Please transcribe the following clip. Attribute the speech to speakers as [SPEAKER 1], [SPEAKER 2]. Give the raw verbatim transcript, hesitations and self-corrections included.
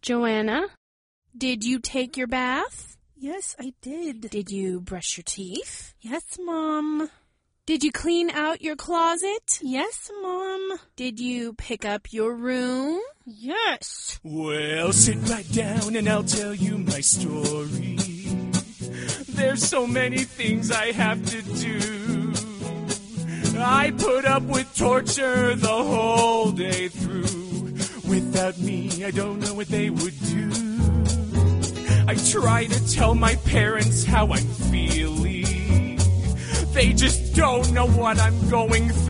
[SPEAKER 1] Joanna, did you take your bath?
[SPEAKER 2] Yes, I did.
[SPEAKER 1] Did you brush your teeth?
[SPEAKER 2] Yes, Mom.
[SPEAKER 1] Did you clean out your closet?
[SPEAKER 2] Yes, Mom.
[SPEAKER 1] Did you pick up your room?
[SPEAKER 2] Yes.
[SPEAKER 3] Well, sit right down and I'll tell you my story. There's so many things I have to do. I put up with torture the whole day through. Without me, I don't know what they would do. I try to tell my parents how I'm feeling. They just don't know what I'm going through.